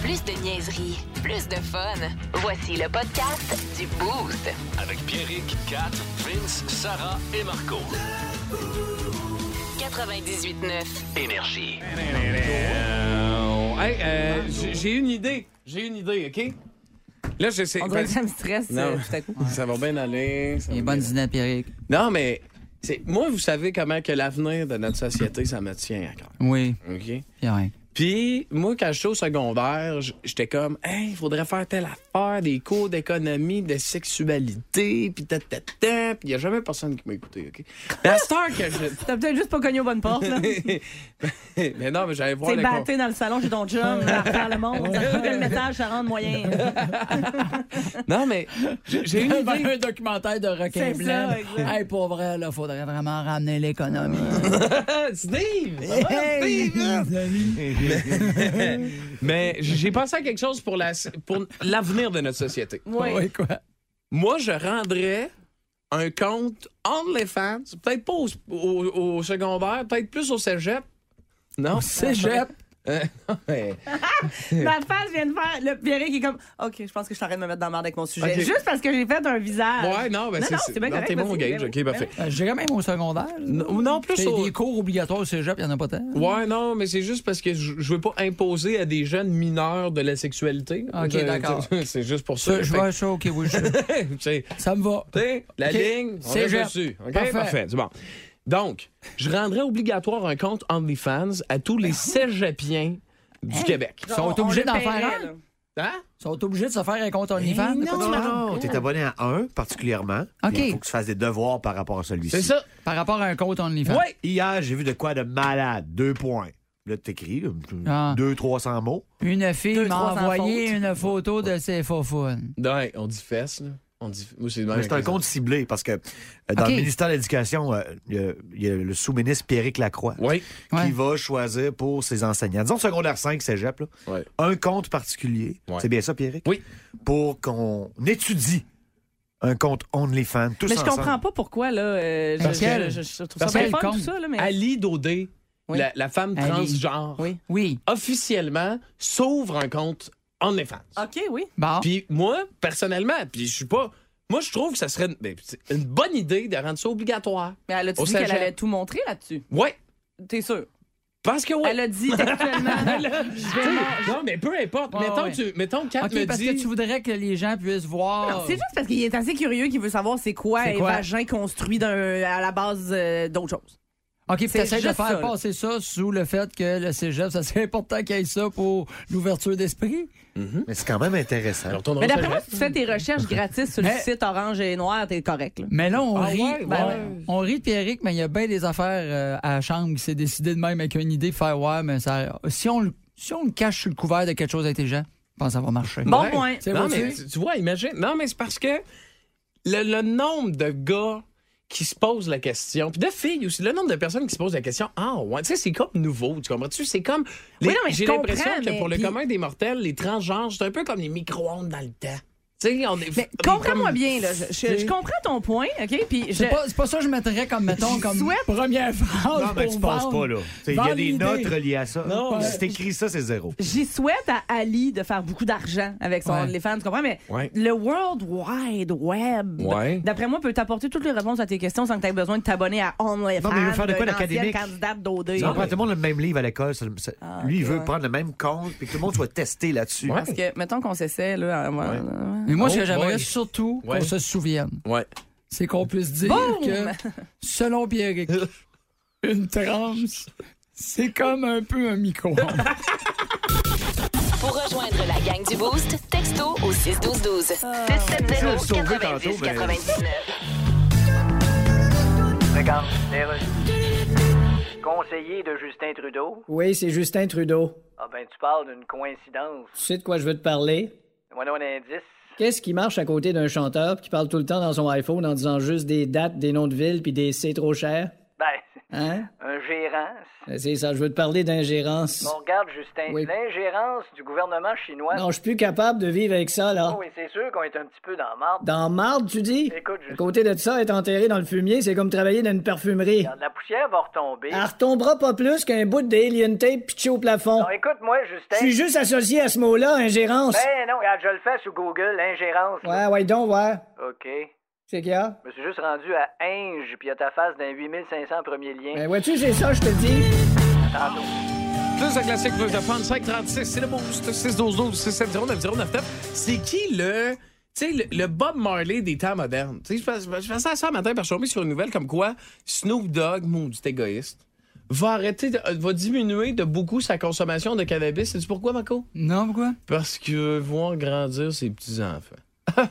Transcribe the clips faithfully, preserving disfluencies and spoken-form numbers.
Plus de niaiserie, plus de fun. Voici le podcast du Boost. Avec Pierrick, Kat, Vince, Sarah et Marco. quatre-vingt-dix-huit neuf Énergie. Hey, euh, j'ai- j'ai une idée. J'ai une idée, OK? Là, je sais. On dirait que ça me stresse Non. euh, tout à coup. Ça va bien aller. ça va Les bien- bonnes idées, Pierrick. Non, mais c'est moi, vous savez comment que l'avenir de notre société, ça me tient à cœur. Oui, OK? Pierrick. Puis, moi, quand j'étais au secondaire, j- j'étais comme, hey, il faudrait faire telle affaire, des cours d'économie, de sexualité, puis ta, ta, ta. Puis, il n'y a jamais personne qui m'a écouté, OK? Mais à cette heure que je. T'as peut-être juste pas cogné aux bonnes portes, là. Mais non, mais j'allais voir T'es le batté dans le salon chez ton chum, à faire le monde. Ça te le message, ça rend moyen. Non, mais j'ai j'ai une idée. un documentaire de requin C'est blanc. ça, exact. Hey, pour vrai, là, faudrait vraiment ramener l'économie. Steve! Hey, Mais j'ai pensé à quelque chose pour la pour l'avenir de notre société. Oui. Oui, quoi? Moi, je rendrais un compte OnlyFans, peut-être pas au, au- au secondaire, peut-être plus au cégep. Non? Cégep. Euh, non, mais- Ma face vient de faire. Le Pierrick qui est comme, OK, je pense que je t'arrête de me mettre dans la merde avec mon sujet. OK. Juste parce que j'ai fait un visage. Ouais, non, ben Non, c'est non, c'est bien correct, t'es bon au vas-y, gage, ben OK, oui. parfait. Euh, Je dirais même au secondaire. Non, non, plus C'est au... des cours obligatoires au cégep, il n'y en a pas tant. Ouais, non, mais c'est juste parce que je je veux pas imposer à des jeunes mineurs de la sexualité. OK, Je- d'accord. C'est juste pour ça. Ça, je Fait vois ça, OK, oui, je... que, tu sais, ça me va. tu sais, la OK. ligne, on Cégep. reste dessus. OK, Parfait. parfait. C'est bon. Donc, je rendrais obligatoire un compte OnlyFans à tous les cégepiens du Québec. Ils sont On- on obligés le d'en paierait, faire un? là. Hein? Ils sont obligés de se faire un compte OnlyFans? non. Pas Non, différent? non, t'es abonné à un particulièrement. OK. Il faut que tu fasses des devoirs par rapport à celui-ci. C'est ça. Par rapport à un compte OnlyFans? Oui. Hier, j'ai vu de quoi de malade. Deux points. Là, t'écris, là, Ah. deux, trois cents mots. Une fille Deux, m'a trois sans envoyé faute. une photo de ses faufounes. Ouais, on dit fesses, là. On dit... Moi, c'est de même Mais c'est un avec les compte ciblé parce que euh, dans OK. le ministère de l'Éducation, euh, il y a- il y, a le sous-ministre Pierrick Lacroix autres. Oui. Ouais. qui va choisir pour ses enseignants. Disons secondaire cinq, cégep, là, Ouais. un compte particulier. Ouais. C'est bien ça, Pierrick? Oui. Pour qu'on étudie un compte OnlyFans, tous Mais je ensemble. comprends pas pourquoi, là. euh, je, Parce je, qu'elle- je, je trouve ça parce bien qu'elle fun, tout compte. ça, là, mais. Ali Daudé, Oui. la, la femme Ali. transgenre, Oui. Oui. officiellement s'ouvre un compte OnlyFans. OK, oui. Bon. Puis moi, personnellement, puis je suis pas... Moi, je trouve que ça serait une, ben, c'est une bonne idée de rendre ça obligatoire. Mais elle a-tu Au dit qu'elle cégep. allait tout montrer là-dessus? Ouais. T'es sûr? Parce que oui. Elle a dit textuellement. Non, mais peu importe. Ouais, mettons, ouais. tu, mettons, Kat OK, me parce dit... que tu voudrais que les gens puissent voir. Non, c'est juste parce qu'il est assez curieux qu'il veut savoir c'est quoi C'est un quoi? vagin construit d'un, à la base euh, d'autre chose. OK, puis c'est t'essaies de juste faire ça, là. passer ça sous le fait que le cégep, ça serait important qu'il y ait ça pour l'ouverture d'esprit. Mais c'est quand même intéressant. Alors, ton Mais d'après nom, moi, si tu fais tes recherches gratis sur le Mais- site Orange et Noir, t'es correct. Là. Mais là, on Ah rit. ouais, ben, ouais. On rit de Pierrick, mais il y a bien des affaires euh, à la chambre qui s'est décidé de même avec une idée de faire ouais, mais ça, si on le si on le cache sur le couvert de quelque chose d'intelligent, je pense que ça va marcher. Bon Ouais. point. C'est Non, vrai, mais tu, tu vois, imagine. Non, mais c'est parce que le, le nombre de gars qui se posent la question, puis de filles aussi, le nombre de personnes qui se posent la question, ah ouais, tu sais, c'est comme nouveau, tu comprends-tu? C'est comme. les- Oui, non, mais je j'ai l'impression comprends, que mais- pour le puis- commun des mortels, les transgenres, c'est un peu comme les micro-ondes dans le temps. Tu sais, on est. Mais on est comprends-moi comme- bien, là. Je, je- je comprends ton point, OK? Puis je. C'est pas, c'est pas ça que je mettrais comme, mettons, comme souhaite- première phrase. Non, mais pour tu penses vendre. pas, là. T'sais, Il y a Vendre des l'idée. notes reliées à ça. Non, Si mais- t'écris ça, c'est zéro. J'y souhaite à Ali de faire beaucoup d'argent avec son Ouais. OnlyFans, tu comprends? Mais Ouais. le World Wide Web, Ouais. d'après moi, peut t'apporter toutes les réponses à tes questions sans que tu aies besoin de t'abonner à OnlyFans. Non, mais il veut faire de quoi, d'une l'académique? ancienne candidate d'O D. Tu comprends, tout le monde a le même livre à l'école. ça- ça- Ah, lui, il ok, veut ouais. prendre le même compte puis que tout le monde soit testé là-dessus. Ouais. Parce que, mettons qu'on s'essaie, là. à- Ouais. ouais. Mais moi, ce Oh que j'aimerais boy. surtout Ouais. qu'on se souvienne, Ouais. c'est qu'on puisse dire Boum! que, selon Pierrick, une transe, c'est comme un peu un micro. Pour rejoindre la gang du Boost, texto au six douze douze. six sept Je zéro l'ai sauvé quatre-vingt-dix tantôt, mais- quatre-vingt-dix-neuf. Regarde, les rues. Conseiller de Justin Trudeau. Oui, c'est Justin Trudeau. Ah ben, tu parles d'une coïncidence. Tu sais de quoi je veux te parler? Moi, non, un indice. Qu'est-ce qui marche à côté d'un chanteur qui parle tout le temps dans son iPhone en disant juste des dates, des noms de villes puis des c'est trop cher? Ben, Hein? Ingérence. C'est ça, je veux te parler d'ingérence. Bon, regarde, Justin, Oui. l'ingérence du gouvernement chinois. Non, je suis plus capable de vivre avec ça, là. Oh, oui, c'est sûr qu'on est un petit peu dans la marde. Dans marde, tu dis? Écoute, À Justin, côté de ça, être enterré dans le fumier, c'est comme travailler dans une parfumerie. regarde, la poussière va retomber. Elle retombera pas plus qu'un bout d'alien tape pitché au plafond. Non, écoute-moi, Je Justin. suis juste associé à ce mot-là, ingérence. Ben non, regarde, je le fais sur Google, ingérence. là. Ouais, ouais, donc, ouais. OK. C'est qu'il y a? Je me suis juste rendu à Inge, puis il y a ta face d'un huit mille cinq cents premier lien. Ben, vois-tu, c'est ça, je te le dis. Tantôt. Plus de classiques, plus de fun. cinq trente-six, c'est le boost. six douze douze, six sept zéro neuf zéro neuf neuf. C'est qui le... Tu sais, le, le Bob Marley des temps modernes. Tu sais, je fais- je faisais ça un matin parce que je suis tombé sur une nouvelle comme quoi Snoop Dogg, maudit égoïste, va arrêter, de- va diminuer de beaucoup sa consommation de cannabis. Sais-tu pourquoi, Marco? Non, pourquoi? Parce qu'il veut voir grandir ses petits-enfants.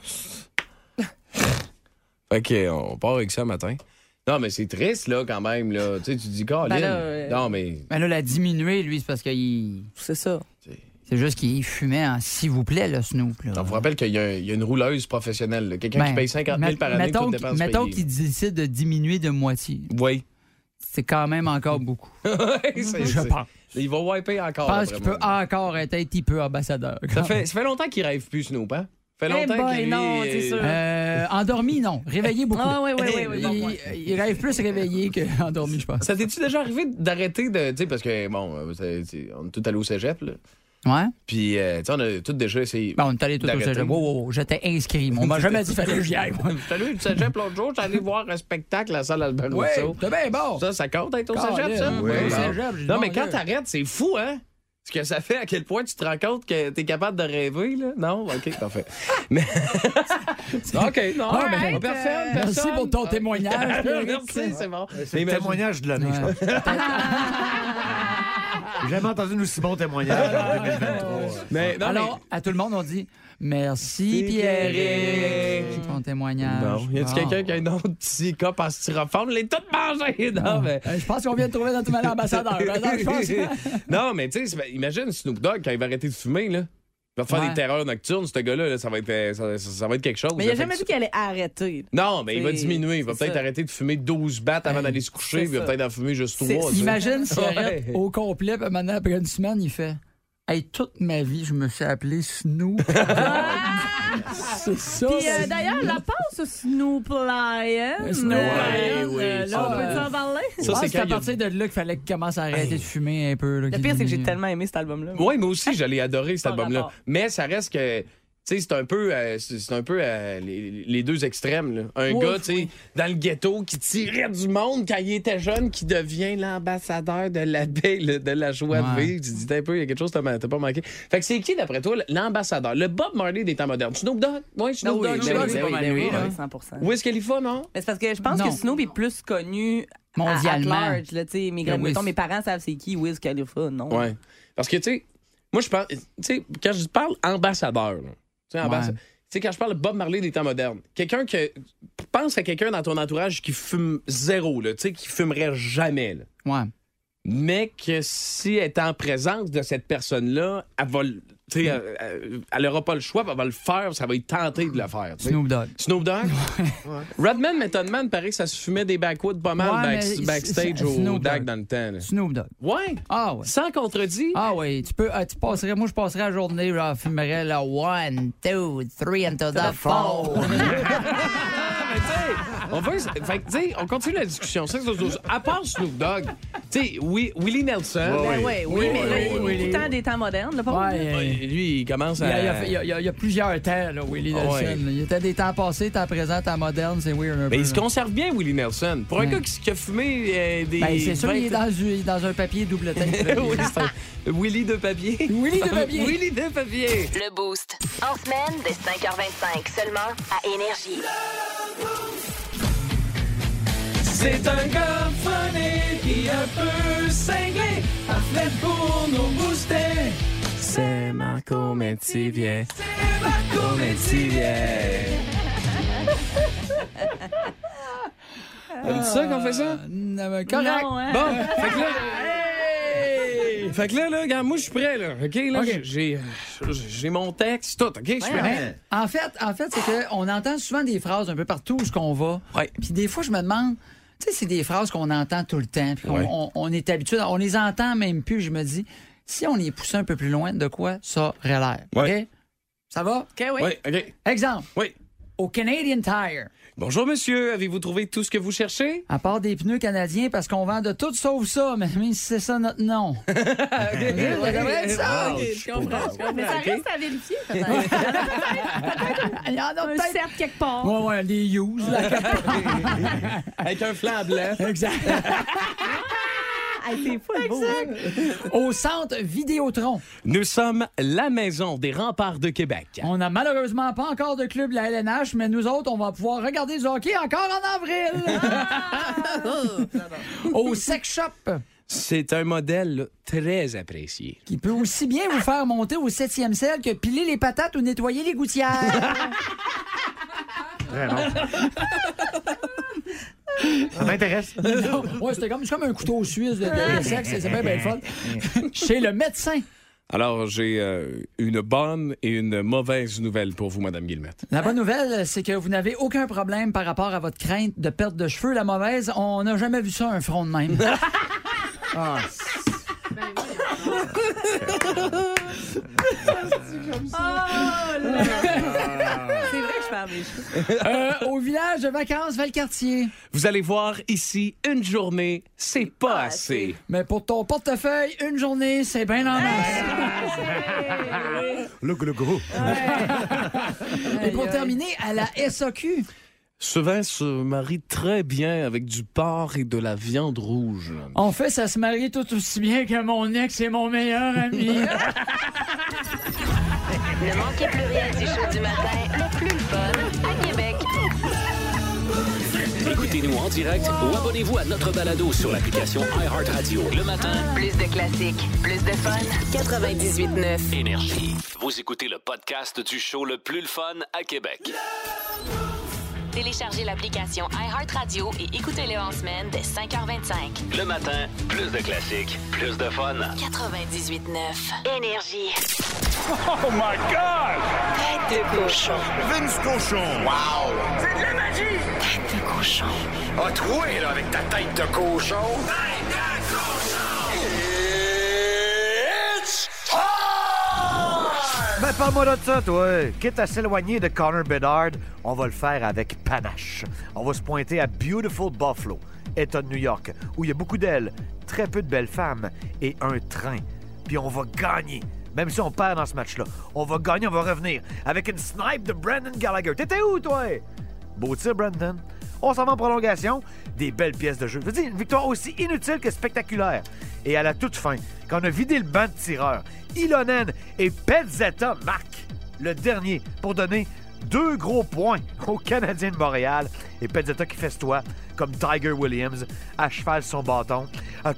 Fait que, on part avec ça un matin. Non, mais c'est triste, là, quand même, là. Tu sais, tu dis, Colin. Ben là, euh, Non, mais... Ben là, la diminuer, lui, c'est parce qu'il. C'est ça. C'est juste qu'il fumait en s'il vous plaît, le Snoop. Là. On vous rappelle qu'il y, a un- il y a une rouleuse professionnelle, là. Quelqu'un qui Ben, paye cinquante mille par année, mettons toutes qu'il- dépenses Mettons payées. qu'il décide de diminuer de moitié. Oui. C'est quand même encore beaucoup. C'est- Je c'est- pense. Il va wiper encore. Je pense d'après qu'il peut moi. encore être un petit peu ambassadeur. Ça fait, ça fait longtemps qu'il rêve plus, Snoop, hein? Ça fait Eh longtemps boy, qu'il non, lui, c'est sûr. Euh, endormi, non. Réveillé beaucoup. Ah, oui, oui, oui, oui, bon point. il, il rêve plus réveillé qu'endormi, je pense. Ça t'es-tu déjà arrivé d'arrêter de. Tu sais, parce que, bon, euh, c'est- c'est- on est tous allés au cégep, là. Ouais? Puis, euh, tu sais, on a tous déjà essayé. Bon, on est allé tout au d'arrêter. cégep. Wow, wow, wow, j'étais inscrit. On m'a jamais dit qu'il fallait que j'y aille, moi. J'étais allé au cégep l'autre jour, j'étais allé voir un spectacle à la salle Albert Ouais, Rousseau. c'est bien bon. Ça, ça compte être au Colin, cégep, ça? oui, Bon. au cégep, j'ai dit, Non, bon, mais quand gars. t'arrêtes, c'est fou, hein? Ce que ça fait, à quel point tu te rends compte que t'es capable de rêver, là? Non? OK, parfait. Mais... OK, non, Ah, mais ben, personne, Merci personne. pour ton témoignage. Merci, c'est bon. C'est le Mais témoignage de l'année, je pense. J'ai jamais entendu un aussi bon témoignage en deux mille vingt-trois. Mais, non, Alors, à tout le monde, on dit merci, Pierre. Ton témoignage. Non, y a-tu Bon. quelqu'un qui a un autre petit cop en styrofoam? Les toutes mangées! Non, mais... Euh, Je pense qu'on vient de trouver notre mal ambassadeur. Attends, je pense. non, mais tu sais, c'est- imagine Snoop Dogg quand il va arrêter de fumer, là. Il va faire Ouais. des terreurs nocturnes, ce gars-là, là, ça, va être, euh, ça, ça- ça va être quelque chose. Mais il a là. jamais Fait dit que- qu'il allait arrêter. Non, mais il va C'est- diminuer. Il va c'est peut-être ça. arrêter de fumer douze battes avant Hey, d'aller se coucher, c'est puis il va ça. peut-être en fumer juste C'est- trois. tu sais. Imagine s'il arrête Ouais. au complet, puis maintenant, après une semaine, il fait Hey, toute ma vie, je me suis appelé Snoop. C'est ça. Puis euh, c'est- d'ailleurs, la passe Snoop Lion. Snoop euh, Lion, oui, euh, ça, Là, on là. peut-tu en parler? Je Ça, pense c'est que c'est à quand il y a- partir de là qu'il fallait qu'il commence à arrêter de fumer un peu. là, Le qu'il pire, c'est que j'ai diminue. tellement aimé cet album-là. Oui, moi aussi, j'allais adorer cet Pas album-là. rapport. Mais ça reste que. Tu sais, c'est un peu, euh, c'est c'est un peu euh, les, les deux extrêmes. Là. Un Oui, gars, tu sais, oui. dans le ghetto qui tirait du monde quand il était jeune, qui devient l'ambassadeur de la paix, le- de la joie de Ouais. vivre. Tu dis, t'as un peu, il y a quelque chose que t'as t'as pas manqué. Fait que c'est qui, d'après toi, l'ambassadeur? Le Bob Marley des temps modernes. Snoop Dogg? Oui, Snoop Non, oui, Dogg. Snoop ben Dogg, oui, c'est ben pas oui, mal ben lui, oui, là, ouais. cent pour cent. Wiz Khalifa, non? Mais c'est parce que je pense Non. que Snoop est plus connu à- Mondialement. at large. Là, tu sais, mes, Que mettons, Wiz. mes parents savent c'est qui Wiz Khalifa, non? Ouais. Parce que, tu sais, moi, je parle. Tu sais, quand je parle ambassadeur, là, tu sais, ambassadeur. Ouais. Tu sais, quand je parle de Bob Marley des temps modernes, quelqu'un que. Pense à quelqu'un dans ton entourage qui fume zéro, là, tu sais, qui fumerait jamais, là. Ouais. Mais que si elle est en présence de cette personne-là, elle va. le- Tu sais, elle- elle- elle aura pas le choix, puis elle va le faire, ça va être tenté de le faire. tu sais. Snoop Dogg. Snoop Dogg? Redman, Method Man, paraît que ça se fumait des backwoods pas mal Ouais, back- mais backstage c'est- au Snoop D A G Dogg. dans le temps. là. Snoop Dogg. Ouais? Ah ouais. Sans contredit? Ah oui, tu peux, ah, tu passerais, moi je passerais la journée, genre, fumerais la one, two, three, into the four. Mais tu sais, on va. Fait que, tu sais, on continue la discussion. C'est que, à part Snoop Dogg, tu sais, oui, Willie Nelson. Ben ouais, oui, mais là, il oui, est tout le temps des temps modernes. Là, pas Ouais, vrai? Ouais, euh, lui, il commence il y, à. a, il, y a, il, y a, il y a- il y a plusieurs temps, là, Willie Ah Nelson. ouais. là. Il était des temps passés, temps présent, temps moderne, c'est weird un peu. Mais il se là. conserve bien, Willie Nelson. Pour un Ouais. gars qui, qui a fumé euh, des. Ben, c'est sûr, il est vingt- dans, il est dans un papier double tape. là. oui, c'est un Willie de papier. Willie de papier. Willie de papier. Le Boost. En semaine, dès cinq heures vingt-cinq, seulement à Énergie. C'est un gars funny qui un peu cinglé, parfait pour nous booster. C'est Marco Métivier. C'est Marco Métivier. T'as ça qu'on fait ça? Euh, non, mais correct. Non, hein? Bon, fait que là. Hey! Fait que là, là, regarde, moi, je suis prêt, là. OK, là, OK. j'ai j'ai mon texte, tout. OK, je suis prêt. Ben, en fait, en fait c'est qu'on entend souvent des phrases un peu partout où ce qu'on va. Ouais. Puis des fois, je me demande, Tu sais, c'est des phrases qu'on entend tout le temps. Puis Ouais. on, on, on est habitué, on les entend même plus. Je me dis, si on les poussait un peu plus loin, de quoi ça aurait l'air? Ouais. OK? Ça va? OK, oui. Oui, OK. Exemple, Oui. au Canadian Tire, Bonjour, monsieur. Avez-vous trouvé tout ce que vous cherchez? à part des pneus canadiens, parce qu'on vend de tout sauf ça, mais, mais c'est ça notre nom. OK. Ça devrait être ça. OK, je comprends. je comprends, Mais ça OK. reste à vérifier, peut-être. Il y en a Un peut-être. cercle quelque part. Ouais, ouais, les use. là. Avec un flanc blanc. Exact. Hey, c'est fou, le beau. Au centre Vidéotron. Nous sommes la maison des remparts de Québec. On n'a malheureusement pas encore de club de la L N H, mais nous autres, on va pouvoir regarder du hockey encore en avril. Au Sex Shop, C'est un modèle là, très apprécié. qui peut aussi bien vous faire monter au septième ciel que piler les patates ou nettoyer les gouttières. Vraiment. Ça m'intéresse. Non. Ouais, c'était comme, c'est comme un couteau suisse de, de- de sexe, c'est bien, bien fun. Chez le médecin. Alors, j'ai euh, une bonne et une mauvaise nouvelle pour vous, Madame Guillemette. La bonne nouvelle, c'est que vous n'avez aucun problème par rapport à votre crainte de perte de cheveux. La mauvaise, on n'a jamais vu ça, un front de même. Ah, Oh, là. C'est vrai que je perds mes cheveux. Euh, au village de vacances Valcartier. Vous allez voir ici, une journée, c'est pas Pas assez. assez. Mais pour ton portefeuille, une journée, c'est bien en masse. le le gros. Et pour terminer, à la S A Q. Ce vin se marie très bien avec du porc et de la viande rouge. En fait, ça se marie tout aussi bien que mon ex et mon meilleur ami. Ne manquez plus rien du show du matin, le plus le fun à Québec. Écoutez-nous en direct ou abonnez-vous à notre balado sur l'application iHeartRadio. Le matin, Plus de classiques, plus de fun. quatre-vingt-dix-huit neuf. Énergie. Vous écoutez le podcast du show le plus le fun à Québec. Téléchargez l'application iHeartRadio et écoutez-le en semaine dès cinq heures vingt-cinq. Le matin, plus de classiques, plus de fun. quatre-vingt-dix-huit neuf. Énergie. Oh my God! Tête de cochon. Vince Cochon. Wow! C'est de la magie! Tête de cochon. A troué, là, avec ta tête de cochon. Tête de cochon! It's time! Ben, parle-moi de ça, toi. Quitte à s'éloigner de Connor Bedard, on va le faire avec panache. On va se pointer à Beautiful Buffalo, État de New York, où il y a beaucoup d'ailes, très peu de belles femmes et un train. Puis on va gagner. Même si on perd dans ce match-là, on va gagner, on va revenir avec une snipe de Brandon Gallagher. T'étais où, toi? Beau tir, Brandon. On s'en va en prolongation. Des belles pièces de jeu. Je veux dire, une victoire aussi inutile que spectaculaire. Et à la toute fin, quand on a vidé le banc de tireurs, Ilonen et Pezzetta marquent le dernier pour donner deux gros points aux Canadiens de Montréal. Et Pezzetta qui festoie comme Tiger Williams à cheval sur son bâton. Ah,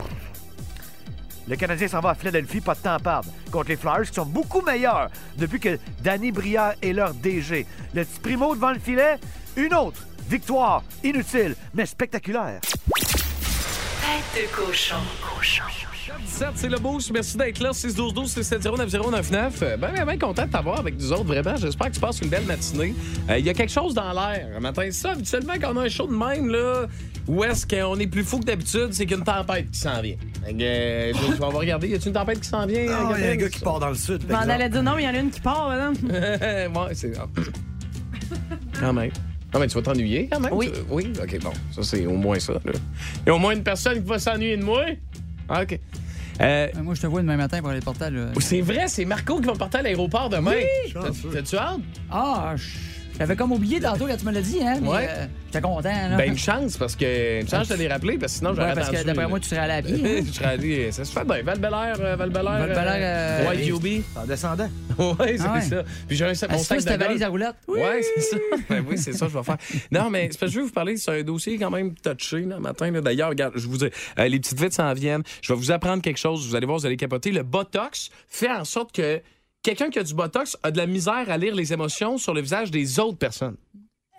Le Canadien s'en va à Philadelphie, pas de temps à perdre, contre les Flyers qui sont beaucoup meilleurs depuis que Danny Brière est leur D G. Le petit primo devant le filet, une autre victoire inutile, mais spectaculaire. Tête de cochon. Cochon. dix-sept, c'est le boost. Merci d'être là. six douze douze six sept zéro neuf zéro neuf neuf. Ben, ben, ben content de t'avoir avec nous autres, vraiment. J'espère que tu passes une belle matinée. Il euh, y a quelque chose dans l'air. Un matin, ça, habituellement, quand on a un show de même, là, où est-ce qu'on est plus fou que d'habitude, c'est qu'il y a une tempête qui s'en vient. Fait que, euh, je, je vais regarder. Y a-t-il une tempête qui s'en vient? Ah, il y a un Gabriel? gars qui part dans le sud. Je par m'en exemple. allais dire non, mais il y en a une qui part, là. ouais, c'est. ah. Quand même. Non, mais tu vas t'ennuyer quand même? Oui. Tu- Oui? OK, bon. Ça, c'est au moins ça. Là. Il y a au moins une personne qui va s'ennuyer de moi. Ah, OK. Euh, Euh, Moi, je te vois demain matin pour aller porter le... c'est vrai, c'est Marco qui va partir à l'aéroport demain. T'as- T'as-tu hâte? Ah, je- j'avais comme oublié tantôt quand tu me l'as dit, hein? Mais, Ouais. euh, j'étais content, là. Ben, une chance, parce que. Une chance de les rappeler, parce que sinon, j'aurais Ouais, parce que attendu, d'après là. moi, tu serais allé à pied. hein? Je serais allé. Ça se fait bien. Val-Bélair, euh, Val-Bélair. Val-Bélair, euh, White U B. En descendant. Ouais, c'est Ah ouais. ça. Puis j'ai un mon Assis-toi sac sur ta de golf. valise à roulettes. Oui. Ouais, c'est ça. Ben oui, c'est ça que je vais faire. Non, mais c'est parce que je vais vous parler, c'est un dossier quand même touché, là, matin. Là. D'ailleurs, regarde, je vous dis, euh, les petites vites s'en viennent. Je vais vous apprendre quelque chose. Vous allez voir, vous allez capoter. Le Botox fait en sorte que quelqu'un qui a du Botox a de la misère à lire les émotions sur le visage des autres personnes.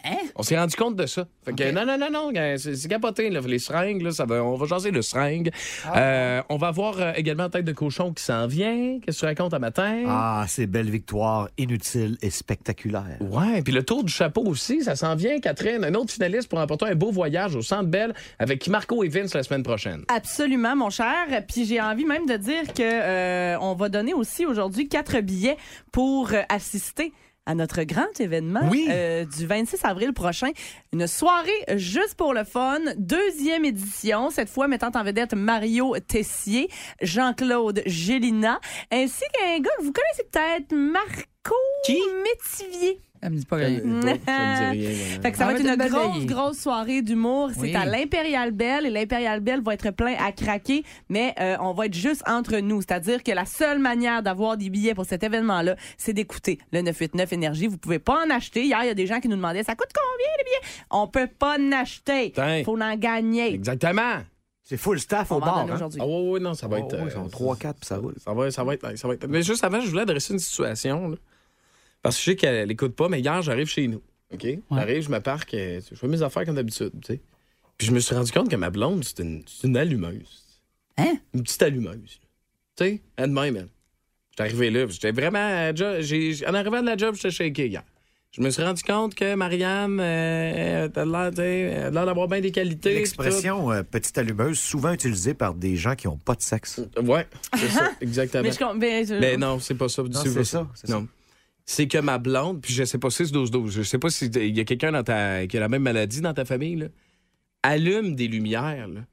Hein? On s'est rendu compte de ça. Fait que, OK. non, non, non, non, gars, c'est, c'est capoté, là, les seringues, là, ça va, on va jaser le seringue. Ah. Euh, on va voir euh, également Tête de cochon qui s'en vient. Qu'est-ce que tu racontes à matin? Ah, ces belles victoires inutiles et spectaculaires. Ouais, puis le tour du chapeau aussi, ça s'en vient, Catherine. Un autre finaliste pour emporter un beau voyage au Centre Bell avec Marco et Vince la semaine prochaine. Absolument, mon cher. Puis j'ai envie même de dire que euh, on va donner aussi aujourd'hui quatre billets pour euh, assister à notre grand événement Oui. euh, du vingt-six avril prochain. Une soirée juste pour le fun. Deuxième édition, cette fois mettant en vedette Mario Tessier, Jean-Claude Gélina, ainsi qu'un gars que vous connaissez peut-être, Marco Qui? Métivier. Elle me dit pas Ça rien. me dit rien. voilà. Fait que ça Ah, va être mais une t'as grosse, balayer. grosse soirée d'humour. C'est Oui. à l'Impérial Bell et l'Impérial Bell va être plein à craquer, mais euh, on va être juste entre nous. C'est-à-dire que la seule manière d'avoir des billets pour cet événement-là, c'est d'écouter le neuf huit neuf Énergie. Vous pouvez pas en acheter. Hier, il y a des gens qui nous demandaient, ça coûte combien les billets? On peut pas en acheter. Putain. Faut en gagner. Exactement. C'est full staff On au va en bar. donner Hein? aujourd'hui. Ah ouais, ouais, non, ça va Oh, être... oui, ils sont trois quatre puis ça roule. Ça va, ça va être... Ça va être... Mais juste avant, je voulais adresser une situation, là. Parce que je sais qu'elle n'écoute pas, mais hier, j'arrive chez nous. OK? J'arrive, je me parque, euh, je fais mes affaires comme d'habitude, tu sais. Puis je me suis rendu compte que ma blonde, c'est une, c'est une allumeuse. Hein? Une petite allumeuse. Tu sais, elle de même, elle. J'étais arrivé là, puis j'étais vraiment... à job- j'ai- En arrivant de la job, j'étais shaké hier. Je me suis rendu compte que Marianne, euh, elle a l'air, tu sais, elle a l'air d'avoir bien des qualités. L'expression euh, petite allumeuse, souvent utilisée par des gens qui n'ont pas de sexe. puis tout. Ouais, c'est ça, exactement. Mais je, com- mais je- Mais non, c'est pas ça. Non, c'est ça, c'est ça. Non. C'est que ma blonde, puis je sais pas, six douze douze, je sais pas s'il y a quelqu'un dans ta, qui a la même maladie dans ta famille, là, allume des lumières, là.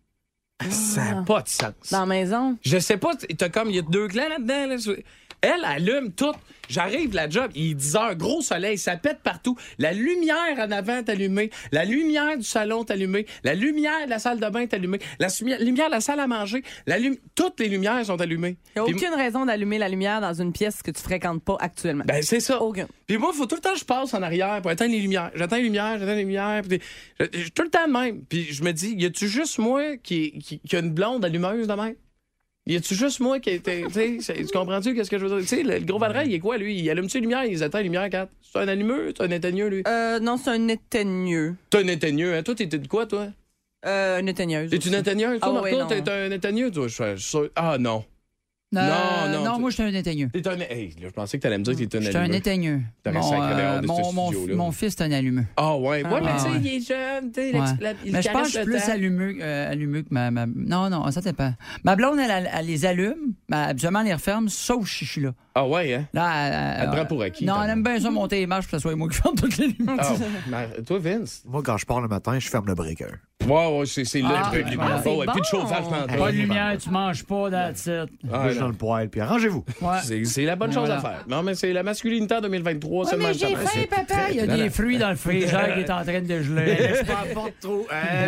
Ça n'a pas de sens. dans la maison. Je sais pas, t'as comme, il y a deux clans là-dedans, là. Elle allume tout. J'arrive de la job, il est dix heures, gros soleil, ça pète partout. La lumière en avant est allumée. La lumière du salon est allumée. La lumière de la salle de bain est allumée. La sumi- lumière de la salle à manger. La lumi- Toutes les lumières sont allumées. Il n'y a Puis- aucune raison d'allumer la lumière dans une pièce que tu fréquentes pas actuellement. Ben, c'est ça. Aucune. Puis moi, il faut tout le temps que je passe en arrière pour éteindre les lumières. J'éteins les lumières, j'éteins les lumières. Puis je- je- tout le temps de même. Puis je me dis, y a-tu juste moi qui, qui, qui a une blonde allumeuse de même? Y a-tu juste moi qui était. Tu sais, tu comprends-tu qu'est-ce que je veux dire? Tu sais, le, le gros Valeray, il est quoi, lui? Il allume-tu les lumières? Il éteint les lumières, quatre. C'est un allumeux? C'est un éteigneux, lui? Euh, non, c'est un éteigneux. T'es un éteigneux, hein? Toi, t'es de quoi, toi? Euh, une éteigneuse. T'es une éteigneuse? Toi, Ah Marco, ouais, non. t'es un éteigneux, toi? Je suis sûr. Ah, non. Non, non, non, tu- moi, je suis un éteigneux. T'es un. Hey, là, je pensais que t'allais me dire que t'étais un Je suis un allumeux. éteigneux. T'aurais Mon, sacré euh, dehors de ce mon, mon, studio-là. mon fils est un allumeux. Ah, ouais. Ouais, Ah, mais tu sais, ouais. il est jeune, tu sais, Ouais. la- il Mais je pense que je suis caresse le plus temps. allumeux, euh, allumeux que ma, ma- Non, non, ça dépend. Ma blonde, elle, elle, elle les allume, mais habituellement, elle les referme, sauf si je suis là. Ah, ouais, hein? Là, elle, Elle te prend pour acquis, Non, ta elle aime bien ça, monter les marches, pour que ce soit moi qui ferme toutes les lumières. Ah, mais toi, Vince? Moi, quand je pars le matin, je ferme le breaker. Ouais, ouais, c'est, c'est Ah, le truc. les voilà. plus beaux, C'est et puis de bon. chauffage mental. Pas de lumière, tu manges pas, that's it. Ah, Bouge non. dans le poêle, puis arrangez-vous. Ouais. C'est, c'est la bonne chose Voilà. à faire. Non, mais c'est la masculinité en deux mille vingt-trois, Ouais, c'est le mais même j'ai temps. faim, papa. Il y a Non, des non. fruits dans le frigidaire qui est en train de geler. Pas trop.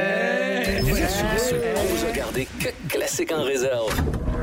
Vous assurez ceux qu'on vous a gardé que classique en réserve.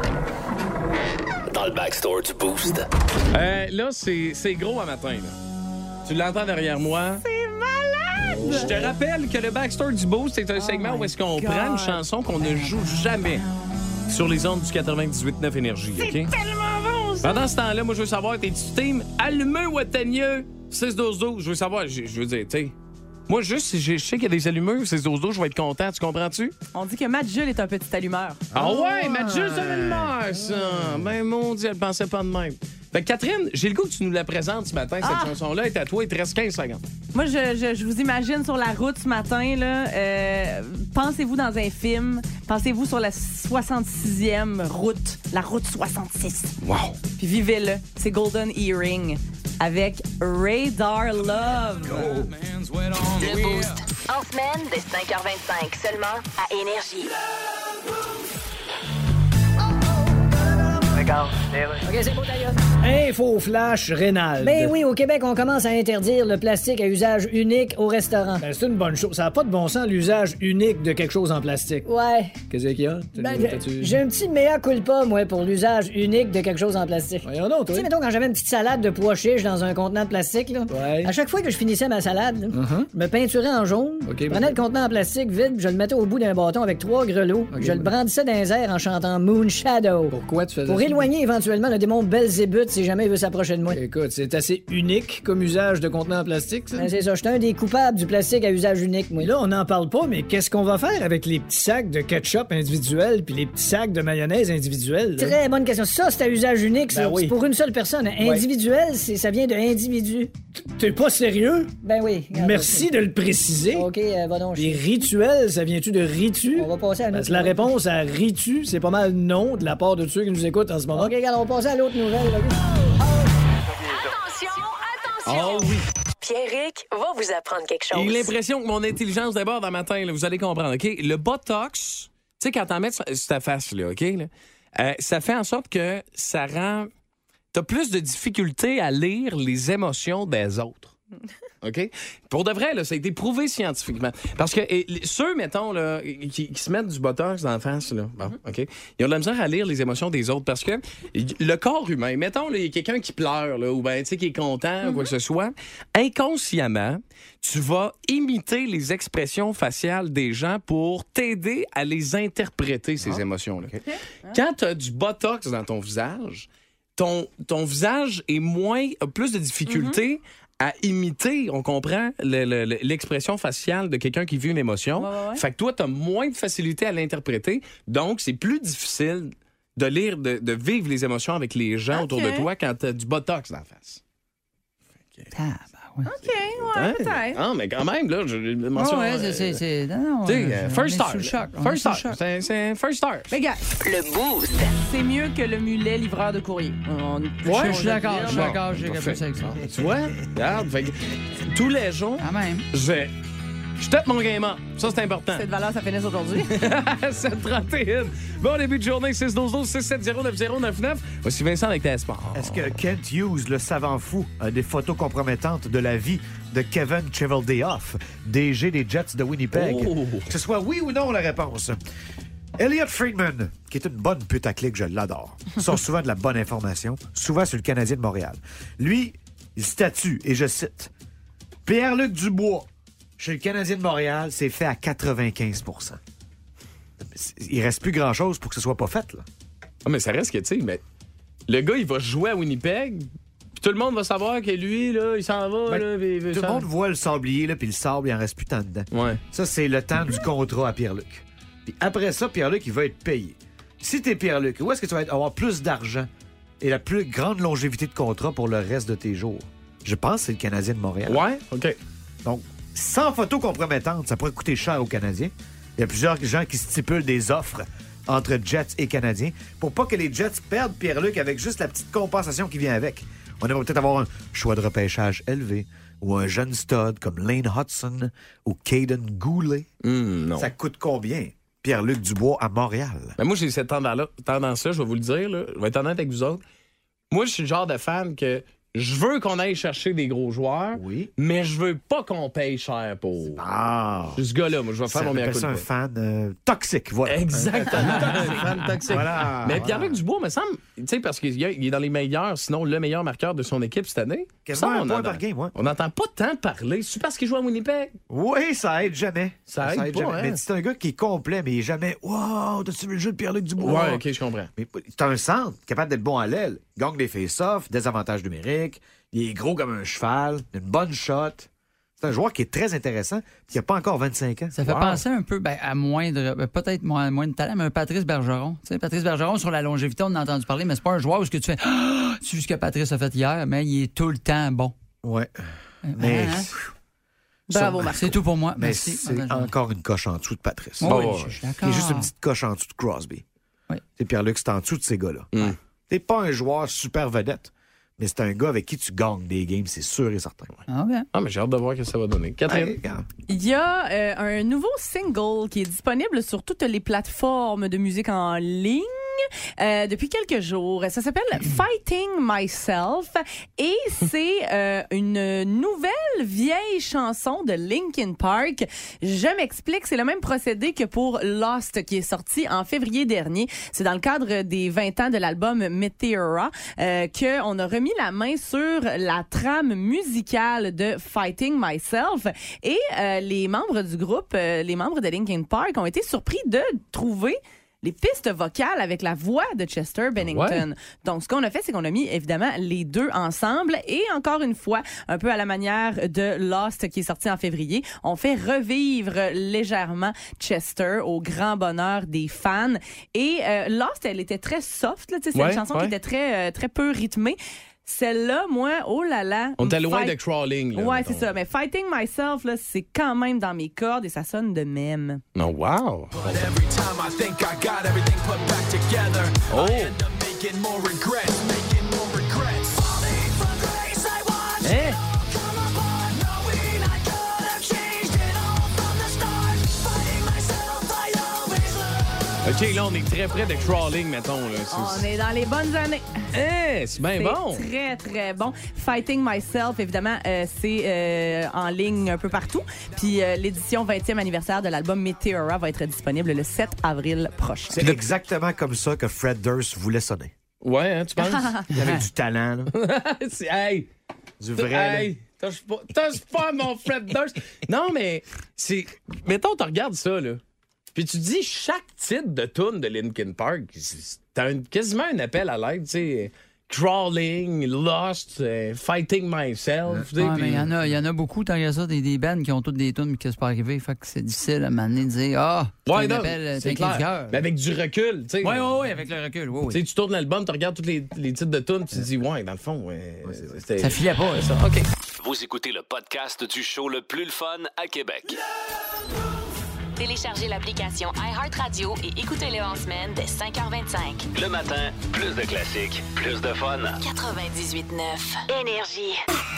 Dans le backstore du Boost. Euh, là, c'est, c'est gros à matin. Là. Tu l'entends derrière moi? C'est malade! Je te rappelle que le Backstore du Boost, c'est un segment où est-ce qu'on God. prend une chanson qu'on ne joue jamais sur les ondes du quatre-vingt-dix-huit neuf Énergie, OK? Tellement bon, ça! Pendant ce temps-là, moi, je veux savoir, t'es-tu team allumeux ou éteigneux? six douze douze, je veux savoir, je, je veux dire, tu sais... Moi, juste, si je sais qu'il y a des allumeux, six douze douze, je vais être content, tu comprends-tu? On dit que Matt Jules est un petit allumeur. Ah ouais, mais juste de l'allumeur, ça! Ben, mon Dieu, elle pensait pas de même. Fait que Catherine, j'ai le goût que tu nous la présentes ce matin, cette Ah! chanson-là est à toi, il te reste quinze secondes. Moi, je, je, je vous imagine sur la route ce matin. Là, euh, pensez-vous dans un film. Pensez-vous sur la soixante-sixième route. La route soixante-six. Wow! Puis vivez-le. C'est Golden Earring avec Radar Love. Le Boost. En semaine, dès cinq heures vingt-cinq, seulement à Énergie. OK, c'est beau, d'ailleurs. Info flash rénal. Ben oui, au Québec, on commence à interdire le plastique à usage unique au restaurant. Ben, c'est une bonne chose. Ça n'a pas de bon sens, l'usage unique de quelque chose en plastique. Ouais. Qu'est-ce qu'il y a? Ben, T'as-tu- j'ai un petit mea culpa, moi, pour l'usage unique de quelque chose en plastique. Voyons donc, Tu toi. sais, mettons, quand j'avais une petite salade de pois chiches dans un contenant de plastique, là, Ouais. à chaque fois que je finissais ma salade, là, Uh-huh. je me peinturais en jaune, OK, je mais- prenais le contenant en plastique vide, puis je le mettais au bout d'un bâton avec trois grelots, OK, je le mais- brandissais dans les airs en chantant Moon Shadow. Pourquoi tu faisais Pour ça? éloigner éventuellement éventuellement le démon Belzébuth si jamais il veut s'approcher de moi. Écoute, c'est assez unique comme usage de contenant en plastique, ça. Ben, c'est ça, je suis un des coupables du plastique à usage unique, moi. Mais là, on n'en parle pas, mais qu'est-ce qu'on va faire avec les petits sacs de ketchup individuels puis les petits sacs de mayonnaise individuels? Là? Très bonne question. Ça, c'est à usage unique, ça. Ben oui. C'est pour une seule personne. Individuel, c'est, ça vient de individu. T'es pas sérieux? Ben oui. Regarde, Merci okay. de le préciser. OK, euh, va donc. Les rituels, ça vient-tu de ritu? On va passer à une Parce autre que la nouvelle. réponse à ritu, c'est pas mal non de la part de ceux qui nous écoutent en ce moment. OK, regarde, on va passer à l'autre nouvelle. OK? Attention, attention. Oh oui. Pierrick va vous apprendre quelque chose. J'ai l'impression que mon intelligence déborde un matin, là, vous allez comprendre, OK? Le Botox, tu sais, quand t'en mets sur ta face, là, OK? Là, euh, ça fait en sorte que ça rend... T'as plus de difficulté à lire les émotions des autres. OK? Pour de vrai, là, ça a été prouvé scientifiquement. Parce que et, ceux, mettons, là, qui, qui se mettent du Botox dans la face, là, bon, OK? Ils ont de la misère à lire les émotions des autres parce que le corps humain, mettons, il y a quelqu'un qui pleure, là, ou ben, tu sais, qui est content, ou quoi que ce soit, inconsciemment, tu vas imiter les expressions faciales des gens pour t'aider à les interpréter, ces ah. émotions-là. Okay. Quand tu as du Botox dans ton visage, ton, ton visage est moins, a plus de difficultés mm-hmm. à imiter, on comprend, le, le, l'expression faciale de quelqu'un qui vit une émotion. Ouais, ouais, ouais. Fait que toi, tu as moins de facilité à l'interpréter. Donc, c'est plus difficile de lire, de, de vivre les émotions avec les gens okay. autour de toi quand tu as du Botox dans la face. Okay. Ah, ben oui. OK, ouais, hein? peut-être. Ah, mais quand même, là, je mentionne... Oh, ouais, c'est... c'est, c'est non, non, tu sais, euh, first star. Sous choc. First star. C'est, c'est first star. Mais gars, le boost. C'est mieux que le mulet livreur de courrier. On... Ouais, je suis d'accord, je suis d'accord, j'ai quelque chose avec ça. Tu vois? Regarde, fait que tous les jours, quand même. je... Je tape mon game up. Ça, c'est important. Cette valeur, ça finisse aujourd'hui. sept trente et un. Bon début de journée, six douze douze six sept zéro neuf zéro neuf neuf. Voici Vincent avec tes sports. Est-ce que Kent Hughes, le savant fou, a des photos compromettantes de la vie de Kevin Cheveldayoff, D G des Jets de Winnipeg? Oh. Que ce soit oui ou non la réponse. Elliot Friedman, qui est une bonne putaclic, je l'adore, sort souvent de la bonne information, souvent sur le Canadien de Montréal. Lui, il statue, et je cite, « Pierre-Luc Dubois, chez le Canadien de Montréal, c'est fait à quatre-vingt-quinze pour cent. Il reste plus grand-chose pour que ce soit pas fait, là. Ah, mais ça reste que, tu sais, mais le gars, il va jouer à Winnipeg, puis tout le monde va savoir que lui, là, il s'en va, ben, là, pis, pis, tout ça... le monde voit le sablier, là, puis le sable, il en reste plus tant dedans. Ouais. Ça, c'est le temps du contrat à Pierre-Luc. Puis après ça, Pierre-Luc, il va être payé. Si t'es Pierre-Luc, où est-ce que tu vas avoir plus d'argent et la plus grande longévité de contrat pour le reste de tes jours? Je pense que c'est le Canadien de Montréal. Ouais, OK. Donc, sans photos compromettantes, ça pourrait coûter cher aux Canadiens. Il y a plusieurs gens qui stipulent des offres entre Jets et Canadiens pour pas que les Jets perdent Pierre-Luc avec juste la petite compensation qui vient avec. On aimerait peut-être avoir un choix de repêchage élevé ou un jeune stud comme Lane Hudson ou Caden Goulet. Mm, non. Ça coûte combien, Pierre-Luc Dubois à Montréal? Ben moi, j'ai cette tendance-là, tendance-là, je vais vous le dire, là. Je vais être honnête avec vous autres. Moi, je suis le genre de fan que je veux qu'on aille chercher des gros joueurs, oui. mais je veux pas qu'on paye cher pour. Ah! Je suis ce gars-là, moi, je vais faire ça mon meilleur coup de ça un poing. fan euh, toxique, voilà. Exactement, un fan toxique. Voilà, mais voilà. Pierre-Luc Dubois, me semble, tu sais, parce qu'il est dans les meilleurs, sinon le meilleur marqueur de son équipe cette année. Quasiment un on point entend, par game, ouais. On n'entend pas tant parler. C'est parce qu'il joue à Winnipeg? Oui, ça aide jamais. Ça, ça aide, aide pas, jamais. Hein? Mais c'est un gars qui est complet, mais il est jamais « Wow, t'as-tu vu le jeu de Pierre-Luc Dubois? » Ouais, OK, je comprends. Mais c'est un centre, capable d'être bon à l'aile. Il gagne des face-offs, des avantages numériques. Il est gros comme un cheval, une bonne shot. C'est un joueur qui est très intéressant, qui n'a pas encore vingt-cinq ans. Ça fait wow. penser un peu ben, à moindre, ben, peut-être moins, moins de talent, mais un Patrice Bergeron. Tu sais, Patrice Bergeron, sur la longévité, on en a entendu parler, mais c'est pas un joueur où ce que tu fais ah, tu sais ce que Patrice a fait hier, mais il est tout le temps bon. Ouais. Mais... Hein? Bravo, Marc. C'est tout pour moi. Mais Merci. c'est encore une coche en dessous de Patrice. Oh, oui, oh, je suis d'accord. Il est juste une petite coche en dessous de Crosby. Oui. C'est Pierre-Luc, c'est en dessous de ces gars-là. Mm. T'es pas un joueur super vedette, mais c'est un gars avec qui tu gagnes des games, c'est sûr et certain. Ah, bien. Ah, mais j'ai hâte de voir ce que ça va donner. Catherine? Hey, regarde. Il y a euh, un nouveau single qui est disponible sur toutes les plateformes de musique en ligne. Euh, depuis quelques jours. Ça s'appelle Fighting Myself et c'est euh, une nouvelle vieille chanson de Linkin Park. Je m'explique, c'est le même procédé que pour Lost qui est sorti en février dernier. C'est dans le cadre des vingt ans de l'album Meteora euh, qu'on a remis la main sur la trame musicale de Fighting Myself et euh, les membres du groupe, euh, les membres de Linkin Park ont été surpris de trouver les pistes vocales avec la voix de Chester Bennington. Ouais. Donc, ce qu'on a fait, c'est qu'on a mis, évidemment, les deux ensemble. Et encore une fois, un peu à la manière de Lost qui est sorti en février, on fait revivre légèrement Chester au grand bonheur des fans. Et euh, Lost, elle était très soft. Là, c'est ouais, une chanson ouais. qui était très, euh, très peu rythmée. Celle-là, moi, oh là là. On était loin fight... de Crawling. Là, ouais, mettons. c'est ça. Mais Fighting Myself, là, c'est quand même dans mes cordes et ça sonne de même. Oh, wow. But every time I think I got everything put back together, Oh. I end up making more regrets, making more regrets. Falling from grace, I watch Hein? it all come apart, knowing I could have changed it all from the start. Fighting myself, I always love. OK, là, on est très près de Crawling, mettons. Là. On est dans les bonnes années. Hey, c'est bien C'est bon. très, très bon. Fighting Myself, évidemment, euh, c'est euh, en ligne un peu partout. Puis euh, l'édition vingtième anniversaire de l'album Meteora va être disponible le sept avril prochain. C'est exactement comme ça que Fred Durst voulait sonner. Ouais, hein, tu penses? Il avait du talent, là. C'est- hey! Du vrai. là. Hey! Touche pas, touche pas mon Fred Durst! Non, mais c'est... Mettons, tu regardes ça, là. Puis tu dis chaque titre de tune de Linkin Park, c'est un- quasiment un appel à l'aide, tu sais. Crawling, Lost, euh, Fighting Myself. tu sais, Ouais, puis- mais il y en a, il y en a beaucoup, tant qu'il y a ça, des, des bands qui ont toutes des tunes qui ne sont pas arrivées. Fait que c'est difficile à un moment donné de dire Ah, c'est Ouais, un non, appel, c'est c'est un clair. cri du cœur. Mais avec du recul, tu sais. Oui, oui, oui, avec le recul. Oui, Tu oui. sais, tu tournes l'album, tu regardes tous les, les titres de tunes, tu te dis, ouais, dans le fond, ouais, c'était- Ça filait pas, hein. ça. OK. Vous écoutez le podcast du show le plus le fun à Québec. Téléchargez l'application iHeartRadio et écoutez-le en semaine dès cinq heures vingt-cinq. Le matin, plus de classiques, plus de fun. quatre-vingt-dix-huit neuf. Énergie.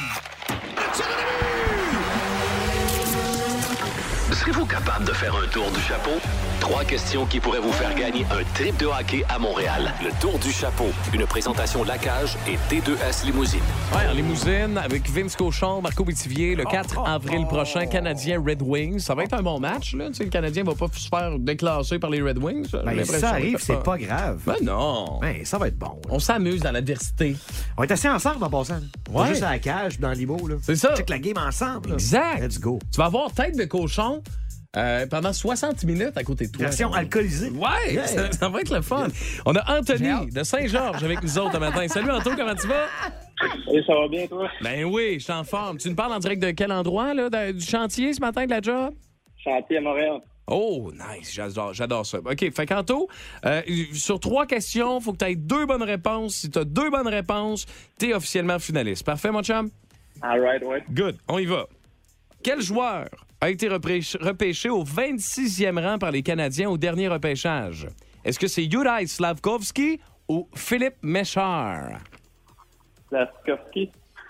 Serez-vous capable de faire un tour du chapeau? Trois questions qui pourraient vous faire gagner un trip de hockey à Montréal. Le tour du chapeau. Une présentation Lacage et T deux S Limousine. Ouais, en limousine, avec Vince Cochon, Marco Bétivier, le quatre avril prochain, Canadien Red Wings. Ça va être un bon match, là. Tu sais, le Canadien va pas se faire déclasser par les Red Wings. j'ai Ben, l'impression. ça arrive, c'est pas grave. Ben non. Ben, ça va être bon. On s'amuse dans l'adversité. On est assis ensemble en passant. Ouais. Pas juste à la cage, dans l'I M O, là. C'est ça. Check la game ensemble. là. Exact. Let's go. Tu vas avoir tête de cochon euh, pendant soixante minutes à côté de toi. Version alcoolisée. Ouais, Yeah. ça, ça va être le fun. On a Anthony de Saint-Georges avec nous autres ce matin. Salut Anto, comment tu vas? Et ça va bien, toi? Ben oui, je suis en forme. Tu nous parles en direct de quel endroit, là, de- du chantier ce matin, de la job? Chantier à Montréal. Oh, nice, j'adore, j'adore ça. OK, fait qu'Anto, euh, sur trois questions, il faut que tu aies deux bonnes réponses. Si tu as deux bonnes réponses, tu es officiellement finaliste. Parfait, mon chum? All right, ouais. Good, on y va. Quel joueur a été repêché, repêché au vingt-sixième rang par les Canadiens au dernier repêchage? Est-ce que c'est Juraj Slavkovski ou Philippe Méchard? Slavkovski.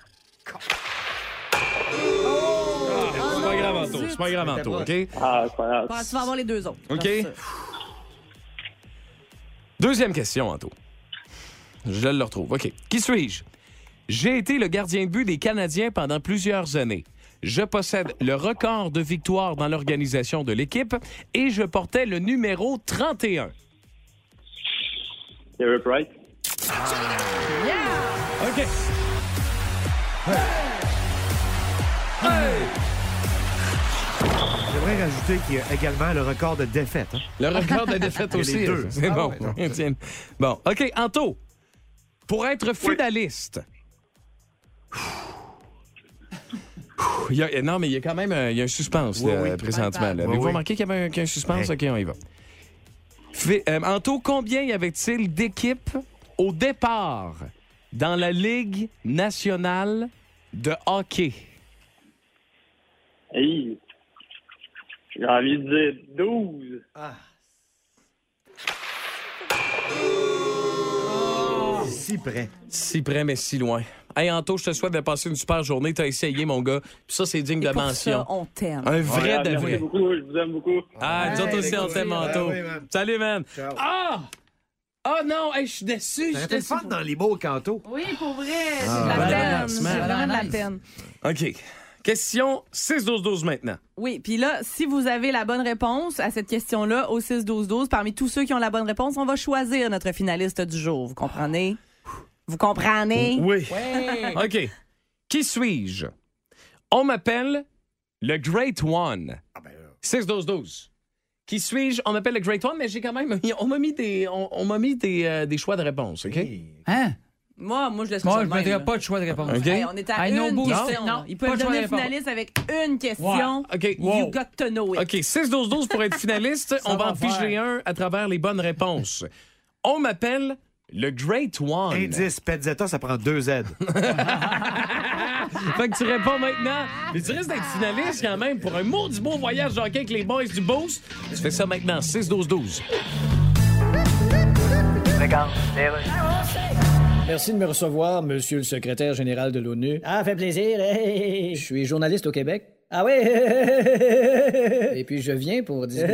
C'est pas grave, Anto. C'est pas grave, Anto, OK? Ah, c'est pas grave. Bon, tu vas avoir les deux autres. OK. Comme ça. Deuxième question, Anto. Je le retrouve. OK. Qui suis-je? J'ai été le gardien de but des Canadiens pendant plusieurs années. Je possède le record de victoires dans l'organisation de l'équipe et je portais le numéro trente et un. Carey Price. OK. Hey! J'aimerais rajouter qu'il y a également le record de défaites. hein. Le record de défaite Il y a aussi. les deux. C'est Ah bon. ouais, non. Tiens. Bon, OK, Anto. Pour être finaliste. Il y a- non, mais il y a quand même un, il y a un suspense Oui, là, oui. présentement. là. Oui, Avez-vous oui. remarqué qu'il y avait un, qu'il y a un suspense? Oui. OK, on y va. Fi- euh, Anto, combien y avait-il d'équipes au départ dans la Ligue nationale de hockey? Hey. J'ai envie de dire douze. Si près. Si près, mais si loin. Hey, Anto, je te souhaite de passer une super journée. T'as essayé, mon gars. Puis ça, c'est digne Et de pour mention. ça, on t'aime. Un vrai Ouais, de merci vrai. beaucoup, je vous aime beaucoup. Ah, nous autres aussi, on t'aime, Anto. Ah oui, man. Salut, man. Ciao. Ah! Ah non, hey, je suis déçu. je T'aurais suis été le déçu. fun dans l'I M O, Canto. Oui, pour vrai. C'est Ah, de la ben, peine. embarrassement. C'est vraiment de la Nice. peine. OK. Question six douze douze maintenant. Oui, puis là, si vous avez la bonne réponse à cette question-là au six douze douze, parmi tous ceux qui ont la bonne réponse, on va choisir notre finaliste du jour. Vous comprenez? Vous comprenez? Oui. OK. Qui suis-je? On m'appelle le Great One. six douze douze. Qui suis-je? On m'appelle le Great One, mais j'ai quand même... On m'a mis des, on, on m'a mis des, euh, des choix de réponse, OK? Hein? Moi, moi, je laisse Moi, ça je de ne même, mettrais là. pas de choix de réponse. OK. Hey, on est à Hey, no une boost. question. Non, Il peut pas de choix de devenir réponse. finaliste avec une question. OK. You got to know it. OK, six douze douze pour être finaliste. On va va en figer faire. un à travers les bonnes réponses. On m'appelle le Great One. Indice, Petzetta, ça prend deux Z. Fait que tu réponds maintenant. Mais tu risques d'être finaliste quand même pour un maudit beau voyage de hockey avec les boys du Boost. Tu fais ça maintenant, six douze douze. Regarde, les rues. Merci de me recevoir, monsieur le secrétaire général de l'ONU. Ah, fait plaisir. Hey. Je suis journaliste au Québec. Ah oui? Et puis je viens pour dire...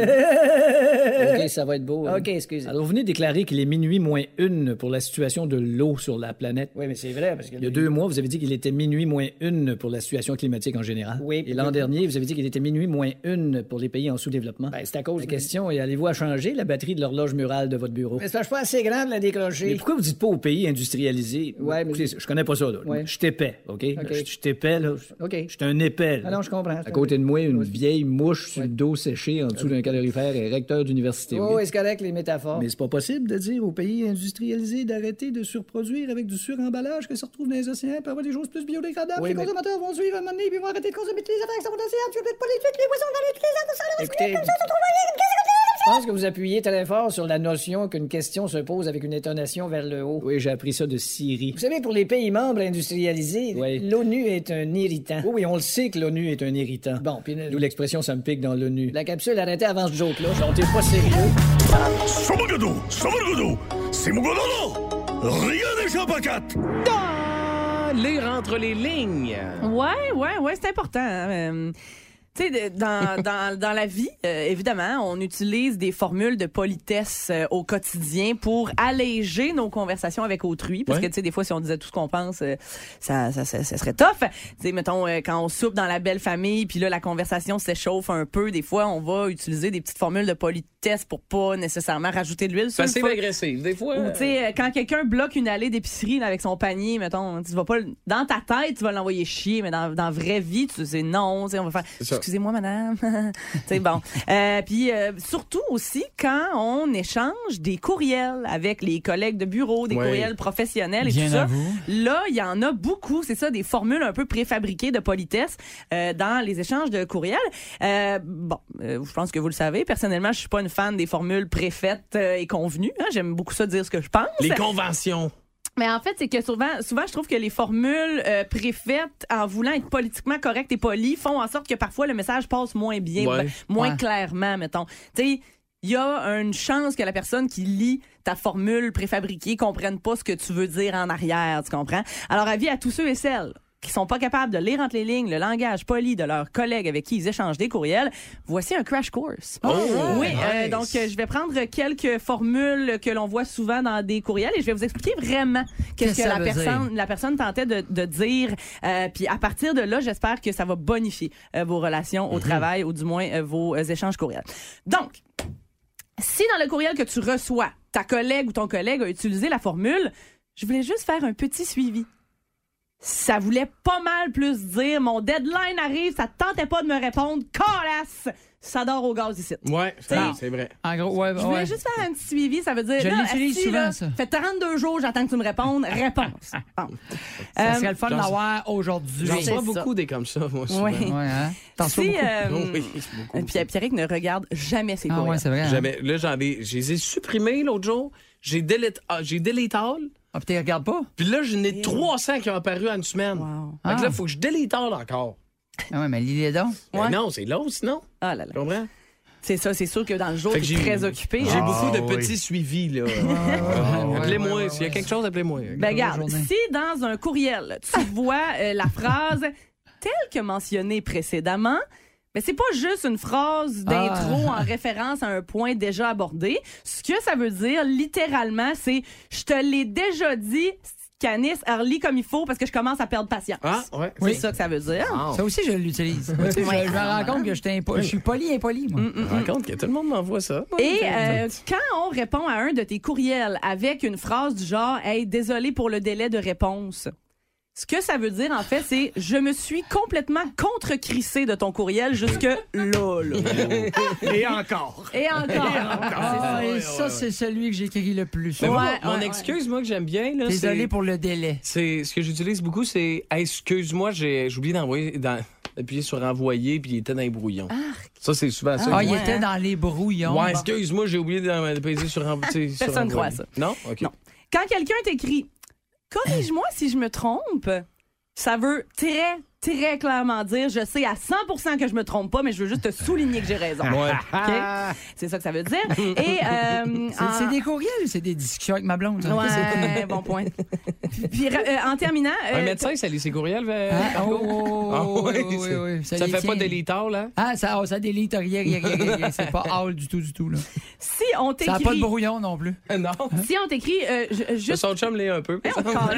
OK, ça va être beau. hein. OK, excusez. Alors, vous venez de déclarer qu'il est minuit moins une pour la situation de l'eau sur la planète. Oui, mais c'est vrai, parce que... Il y a deux mois, vous avez dit qu'il était minuit moins une pour la situation climatique en général. Oui. Et l'an dernier, vous avez dit qu'il était minuit moins une pour les pays en sous-développement. Ben, c'est à cause... La question est, allez-vous à changer la batterie de l'horloge murale de votre bureau? Mais c'est parce que je suis pas assez grand de la décrocher. Mais pourquoi vous dites pas aux pays industrialisés? Ouais, mais- Écoutez, je connais pas ça, là. Ouais. Je t'épais, OK? OK. Je je t'épais, là. OK. Je suis un épais, là. Ah non, je comprends. À côté de moi, une vieille mouche sur le dos séché en dessous d'un calorifère et recteur d'université. Oh, OK? oui, c'est correct, les métaphores. Mais c'est pas possible de dire aux pays industrialisés d'arrêter de surproduire avec du suremballage que ça retrouve dans les océans pour avoir des choses plus biodégradables. Oui, les mais- consommateurs vont suivre un moment donné puis vont arrêter de consommer toutes les affaires qui sont dans l'océan. Tu veux pas les tuer, les poissons dans les toutes les arbres, ça, là, Écoutez, comme ça, ça trouve rien, je pense que vous appuyez très fort sur la notion qu'une question se pose avec une intonation vers le haut. Oui, j'ai appris ça de Syrie. Vous savez, pour les pays membres industrialisés, Oui. l'ONU est un irritant. Oui, oui, on le sait que l'ONU est un irritant. Bon, puis D'où l'expression ça me pique dans l'ONU. la capsule arrêtée avant ce joke-là. Genre, t'es pas sérieux. Somagodo, Somagodo, Simogodono, rien n'échappe à quatre. Ah, lire entre les lignes. Ouais, ouais, ouais, c'est important. hein. Euh, tu sais, de- dans, dans, dans la vie, euh, évidemment, on utilise des formules de politesse euh, au quotidien pour alléger nos conversations avec autrui. Parce Ouais. que, tu sais, des fois, si on disait tout ce qu'on pense, euh, ça, ça, ça, ça serait tough. Tu sais, mettons, euh, quand on soupe dans la belle famille, puis là, la conversation s'échauffe un peu, des fois, on va utiliser des petites formules de politesse pour pas nécessairement rajouter de l'huile sur le Passive feu. agressive. Des fois. Ou, tu sais, euh, quand quelqu'un bloque une allée d'épicerie là, avec son panier, mettons, tu vas pas le- dans ta tête, tu vas l'envoyer chier, mais dans dans la vraie vie, tu sais non, tu sais, on va faire ça. excusez-moi madame. Tu sais bon. Euh, puis euh, surtout aussi quand on échange des courriels avec les collègues de bureau, des Ouais. courriels professionnels et Bien tout ça. à vous. Là, il y en a beaucoup, c'est ça, des formules un peu préfabriquées de politesse euh, dans les échanges de courriels. Euh, bon, euh, je pense que vous le savez, personnellement, je suis pas une fan des formules préfaites euh, et convenues. hein. J'aime beaucoup ça dire ce que je pense. Les conventions. Mais en fait, c'est que souvent, souvent, je trouve que les formules euh, préfaites, en voulant être politiquement correctes et polies, font en sorte que parfois le message passe moins bien, Ouais. ben, moins Ouais. clairement, mettons. Tu sais, il y a une chance que la personne qui lit ta formule préfabriquée comprenne pas ce que tu veux dire en arrière, tu comprends? Alors, avis à tous ceux et celles qui sont pas capables de lire entre les lignes le langage poli de leurs collègues avec qui ils échangent des courriels, voici un crash course. Oh, oui, nice. euh, donc euh, je vais prendre quelques formules que l'on voit souvent dans des courriels et je vais vous expliquer vraiment qu'est-ce Qu'est-ce que que la ça veut personne, dire? la personne tentait de, de dire. Euh, puis à partir de là, j'espère que ça va bonifier euh, vos relations au travail ou du moins euh, vos euh, échanges courriels. Donc, si dans le courriel que tu reçois, ta collègue ou ton collègue a utilisé la formule, je voulais juste faire un petit suivi. Ça voulait pas mal plus dire mon deadline arrive, ça te tentait pas de me répondre, colasse, ça dort au gaz ici. Ouais, c'est T'sais, c'est vrai. En gros, ouais, Je voulais ouais. juste faire un petit suivi, ça veut dire. Je là, l'utilise asti, souvent, là, ça. Fait trente-deux jours, j'attends que tu me répondes. Réponse. Bon. Ça Euh, serait le fun j'en- d'avoir aujourd'hui. J'en c'est reçois ça. beaucoup des comme ça, moi. souvent. Ouais. Ouais, hein? T'en reçois Si, beaucoup? euh, Oui, c'est beaucoup. euh, Pierre- Pierrick ne regarde jamais ses Ah courriels. ouais, c'est vrai. hein? Jamais. Là, j'en ai, je les ai supprimés l'autre jour. J'ai delete, ah, j'ai delete all. Ah, puis tu les regardes pas? Puis là, j'en ai trois cents qui ont apparu en une semaine. Wow. Fait que là, Ah. il faut que je delete all encore. Ah ouais, mais lis-les donc. Ben Ouais. non, c'est long sinon. Ah là là. Tu comprends? C'est ça, c'est sûr que dans le jour, Fait tu que es j'ai- très occupé. J'ai hein. beaucoup de oui. petits suivis, là. ouais, Appelez-moi. ouais, ouais, S'il y a ouais. quelque chose, appelez-moi. Ben regarde, journée. si dans un courriel, tu vois euh, la phrase telle que mentionnée précédemment, mais c'est pas juste une phrase d'intro Ah. en référence à un point déjà abordé. Ce que ça veut dire, littéralement, c'est « je te l'ai déjà dit, Canis, alors lis comme il faut parce que je commence à perdre patience. Ah, ouais. C'est ça que ça veut dire. Ah. Ça aussi, je l'utilise. Tu sais, je, je me rends compte que je, t'impo- je suis poli impoli, moi. Je me rends compte que tout le monde m'envoie ça. Et euh, quand on répond à un de tes courriels avec une phrase du genre « Hey, désolé pour le délai de réponse », Ce que ça veut dire, en fait, c'est « Je me suis complètement contre-crissé de ton courriel jusque là. là. » Et encore. Et encore. Ah, et ça, c'est celui que j'écris le plus. Mais souvent. moi, Ouais, mon ouais, excuse, moi, que j'aime bien, là, Désolé c'est... pour le délai. C'est ce que j'utilise beaucoup, c'est hey, excuse-moi, j'ai j'ai oublié d'envoyer dans- d'appuyer sur envoyer puis il était dans les brouillons. Ça c'est souvent ça. Ah, il Ouais. était dans les brouillons. Ouais, excuse-moi, j'ai oublié d'appuyer sur envoyer. Personne ne croit ça. Non, OK. Non. Quand quelqu'un t'écrit « Corrige-moi si je me trompe », ça veut très, très clairement dire « Je sais à cent pour cent que je me trompe pas, mais je veux juste te souligner que j'ai raison. » Ouais. OK? C'est ça que ça veut dire. Et euh, C'est en- c'est des courriels ou c'est des discussions avec ma blonde? ça? Ouais, bon point. Puis, euh, en terminant... Un euh, médecin, ça lit ses courriels, vers... Ah, oh, oh, Ah, oh, ouais, oui, c'est- oui, oui. Ça, les fait tient. pas d'éliteur, là? Ah, ça, oh, ça délite rien, rien, rien, rien, rien. C'est pas all du tout, du tout. Là. si on Ça n'a pas de t'écrit... brouillon non plus. Non. Si on t'écrit euh, je- juste... Son chum l'est un peu.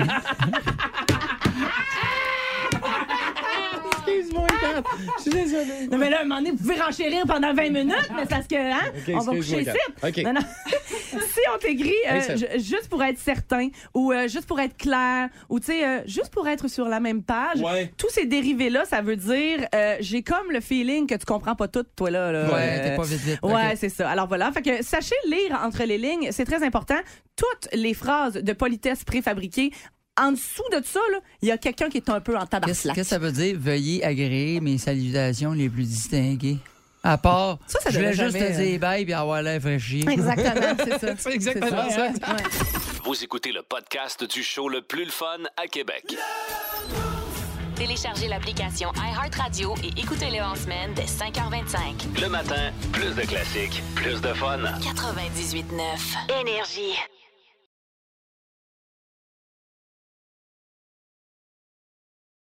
Excuse-moi, Kat. Je suis désolé. Non, mais là, à un moment donné, vous pouvez renchérir pendant vingt minutes, mais c'est parce que, hein, OK, on va excuse-moi, coucher ici. Kat. OK. Non, non. Si on t'écrit euh, Hey, ça- ju- juste pour être certain, ou euh, juste pour être clair, ou tu sais, euh, juste pour être sur la même page, Ouais. tous ces dérivés-là, ça veut dire, euh, j'ai comme le feeling que tu comprends pas tout, toi, là. là. Ouais, Euh, t'es pas vite vite. Ouais, OK. c'est ça. Alors voilà, fait que sachez lire entre les lignes, c'est très important. Toutes les phrases de politesse préfabriquées, en dessous de ça, là, il y a quelqu'un qui est un peu en Qu'est-ce tabarnak. que ça veut dire? Veuillez agréer mes salutations les plus distinguées. À part, Ça, ça je voulais devrait juste jamais, te dire bye puis avoir l'air fraîchier. Exactement, c'est ça. C'est exactement C'est ça. Ouais. Vous écoutez le podcast du show le plus le fun à Québec. Téléchargez l'application iHeartRadio et écoutez-le en semaine dès cinq heures vingt-cinq. Le matin, plus de classiques, plus de fun. quatre-vingt-dix-huit neuf Énergie.